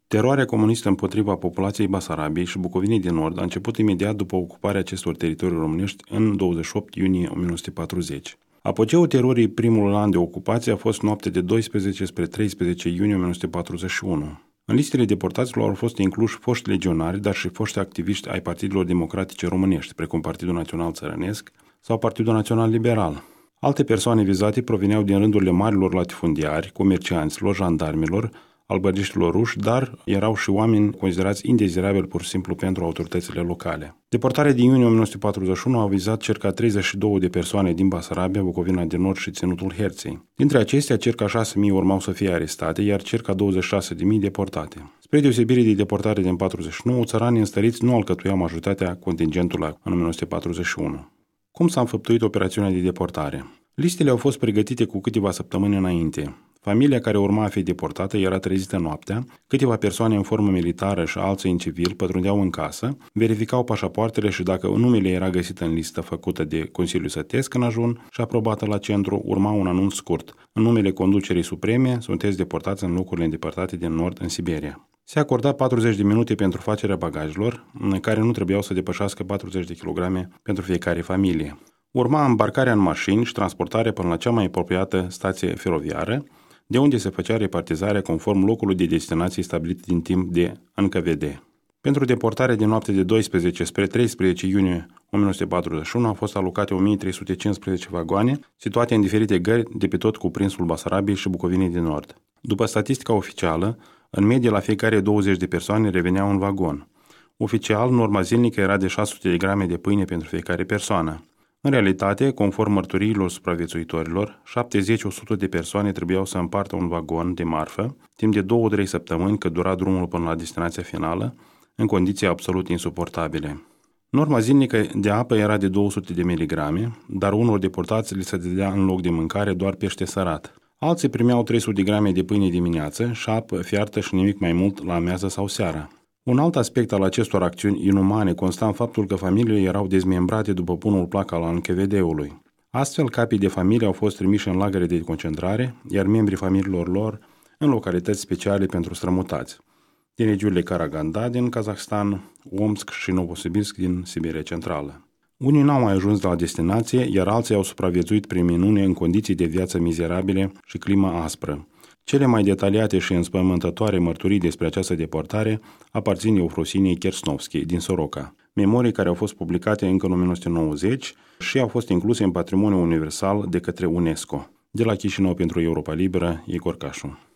Teroarea comunistă împotriva populației Basarabiei și Bucovinei de Nord a început imediat după ocuparea acestor teritorii românești în 28 iunie 1940. Apogeul terorii primul an de ocupație a fost noaptea de 12 spre 13 iunie 1941. În listele deportaților au fost incluși foști legionari, dar și foști activiști ai partidelor democratice românești, precum Partidul Național Țărănesc sau Partidul Național Liberal. Alte persoane vizate proveneau din rândurile marilor latifundiari, comercianților, jandarmilor, albăriștilor ruși, dar erau și oameni considerați indezirabili pur și simplu pentru autoritățile locale. Deportarea din iunie 1941 a vizat circa 32 de persoane din Basarabia, Bucovina de Nord și Ținutul Herței. Dintre acestea, circa 6.000 urmau să fie arestate, iar circa 26.000 deportate. Spre deosebire de deportare din 1949, țăranii înstăriți nu alcătuiau majoritatea contingentului în 1941. Cum s-a înfăptuit operațiunea de deportare? Listele au fost pregătite cu câteva săptămâni înainte. Familia care urma a fi deportată era trezită noaptea, câteva persoane în formă militară și alții în civil pătrundeau în casă, verificau pașapoartele și dacă numele era găsit în listă făcută de Consiliul Sătesc în ajun și aprobată la centru, urma un anunț scurt. În numele conducerii supreme, sunteți deportați în locurile îndepărtate din nord în Siberia. Se acorda 40 de minute pentru facerea bagajelor, care nu trebuiau să depășească 40 de kilograme pentru fiecare familie. Urma îmbarcarea în mașini și transportarea până la cea mai apropiată stație feroviară, de unde se făcea repartizarea conform locului de destinație stabilit din timp de NKVD. Pentru deportarea din noapte de 12 spre 13 iunie 1941 au fost alocate 1315 vagoane, situate în diferite gări de pe tot cuprinsul Basarabiei și Bucovinei de Nord. După statistica oficială, în medie la fiecare 20 de persoane revenea un vagon. Oficial, norma zilnică era de 600 de grame de pâine pentru fiecare persoană. În realitate, conform mărturiilor supraviețuitorilor, 70-100 de persoane trebuiau să împartă un vagon de marfă timp de 2-3 săptămâni cât dura drumul până la destinația finală, în condiții absolut insuportabile. Norma zilnică de apă era de 200 de miligrame, dar unor deportați li se dădea în loc de mâncare doar pește sărat. Alții primeau 300 de grame de pâine dimineață și apă fiartă și nimic mai mult la amiază sau seara. Un alt aspect al acestor acțiuni inumane consta în faptul că familiile erau dezmembrate după punul plac al NKVD-ului. Astfel, capii de familie au fost trimiși în lagăre de concentrare, iar membrii familiilor lor în localități speciale pentru strămutați, din regiunile Karaganda din Kazahstan, Omsk și Novosibirsk din Siberia Centrală. Unii n-au mai ajuns la destinație, iar alții au supraviețuit prin minune în condiții de viață mizerabile și climă aspră. Cele mai detaliate și înspăimântătoare mărturii despre această deportare aparțin Eufrosinei Kersnovski din Soroca, memorii care au fost publicate încă în 1990 și au fost incluse în Patrimoniul Universal de către UNESCO. De la Chișinău pentru Europa Liberă, Igor Cașu.